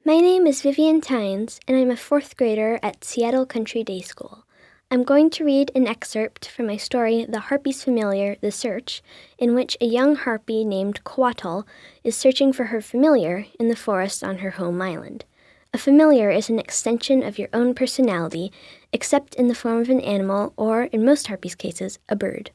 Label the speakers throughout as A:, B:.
A: My name is Vivian Tynes, and I'm a fourth grader at Seattle Country Day School. I'm going to read an excerpt from my story, The Harpy's Familiar, The Search, in which a young harpy named Quatl is searching for her familiar in the forest on her home island. A familiar is an extension of your own personality, except in the form of an animal or, in most harpies' cases, a bird.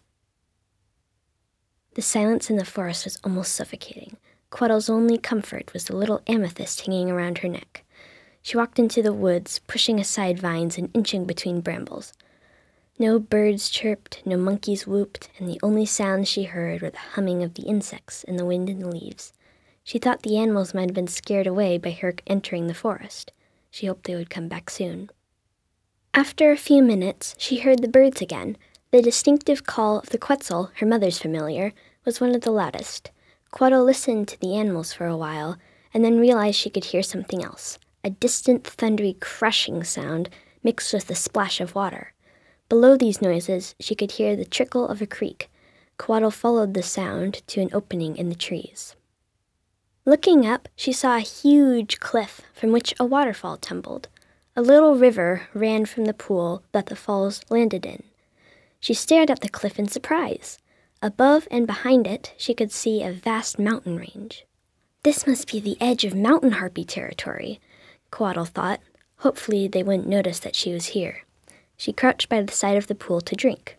A: The silence in the forest was almost suffocating. Quatl's only comfort was the little amethyst hanging around her neck. She walked into the woods, pushing aside vines and inching between brambles. No birds chirped, no monkeys whooped, and the only sounds she heard were the humming of the insects and the wind in the leaves. She thought the animals might have been scared away by her entering the forest. She hoped they would come back soon. After a few minutes, she heard the birds again. The distinctive call of the quetzal, her mother's familiar, was one of the loudest. Quatl listened to the animals for a while, and then realized she could hear something else, a distant, thundery, crashing sound mixed with the splash of water. Below these noises, she could hear the trickle of a creek. Quatl followed the sound to an opening in the trees. Looking up, she saw a huge cliff from which a waterfall tumbled. A little river ran from the pool that the falls landed in. She stared at the cliff in surprise. Above and behind it, she could see a vast mountain range. This must be the edge of mountain harpy territory, Quatl thought. Hopefully they wouldn't notice that she was here. She crouched by the side of the pool to drink.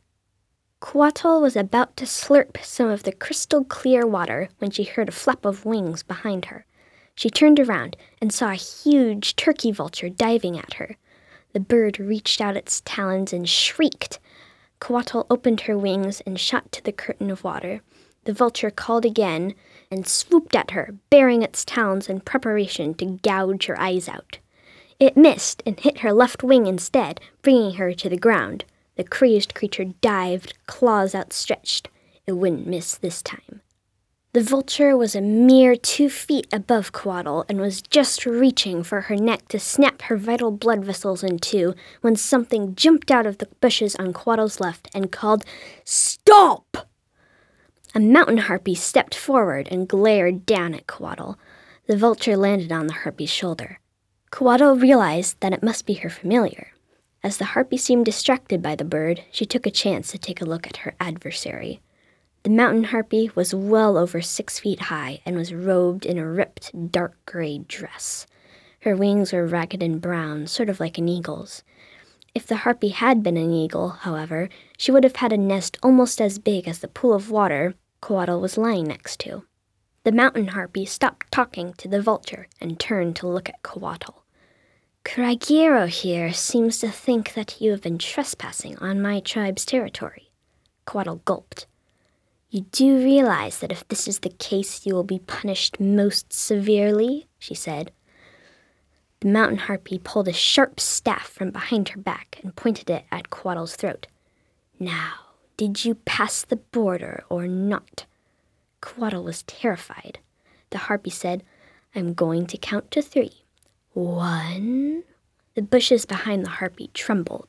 A: Quatl was about to slurp some of the crystal-clear water when she heard a flap of wings behind her. She turned around and saw a huge turkey vulture diving at her. The bird reached out its talons and shrieked. Quatl opened her wings and shot to the curtain of water. The vulture called again and swooped at her, baring its talons in preparation to gouge her eyes out. It missed and hit her left wing instead, bringing her to the ground. The crazed creature dived, claws outstretched. It wouldn't miss this time. The vulture was a mere 2 feet above Quatl and was just reaching for her neck to snap her vital blood vessels in two when something jumped out of the bushes on Quatl's left and called, "Stop!" A mountain harpy stepped forward and glared down at Quatl. The vulture landed on the harpy's shoulder. Quatl realized that it must be her familiar. As the harpy seemed distracted by the bird, she took a chance to take a look at her adversary. The mountain harpy was well over 6 feet high and was robed in a ripped, dark gray dress. Her wings were ragged and brown, sort of like an eagle's. If the harpy had been an eagle, however, she would have had a nest almost as big as the pool of water Quatl was lying next to. The mountain harpy stopped talking to the vulture and turned to look at Quatl. "Craigero here seems to think that you have been trespassing on my tribe's territory." Quatl gulped. "You do realize that if this is the case, you will be punished most severely," she said. The mountain harpy pulled a sharp staff from behind her back and pointed it at Quatl's throat. "Now, did you pass the border or not?" Quatl was terrified. The harpy said, "I'm going to count to 3. 1. The bushes behind the harpy trembled.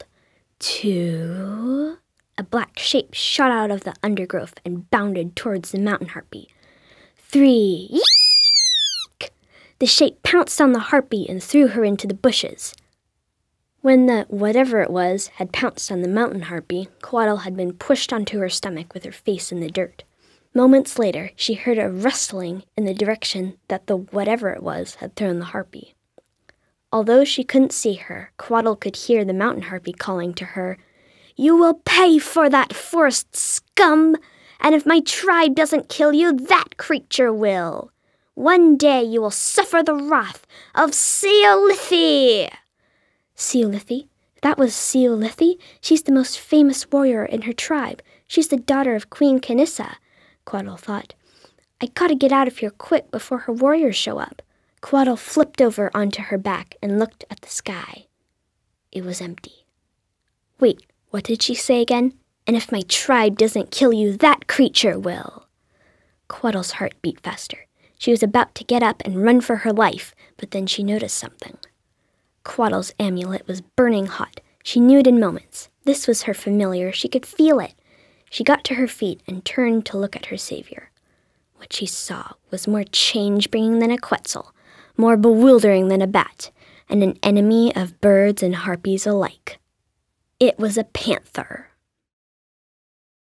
A: 2. A black shape shot out of the undergrowth and bounded towards the mountain harpy. 3. Yeek! The shape pounced on the harpy and threw her into the bushes. When the whatever it was had pounced on the mountain harpy, Quatl had been pushed onto her stomach with her face in the dirt. Moments later, she heard a rustling in the direction that the whatever it was had thrown the harpy. Although she couldn't see her, Quatl could hear the mountain harpy calling to her, "You will pay for that, forest scum! And if my tribe doesn't kill you, that creature will. One day you will suffer the wrath of Seolithy!" Seolithy? That was Seolithy? She's the most famous warrior in her tribe. She's the daughter of Queen Canissa, Quatl thought. "I gotta get out of here quick before her warriors show up." Quatl flipped over onto her back and looked at the sky. It was empty. Wait, what did she say again? "And if my tribe doesn't kill you, that creature will." Quatl's heart beat faster. She was about to get up and run for her life, but then she noticed something. Quatl's amulet was burning hot. She knew it in moments. This was her familiar. She could feel it. She got to her feet and turned to look at her savior. What she saw was more change-bringing than a quetzal, more bewildering than a bat, and an enemy of birds and harpies alike. It was a panther.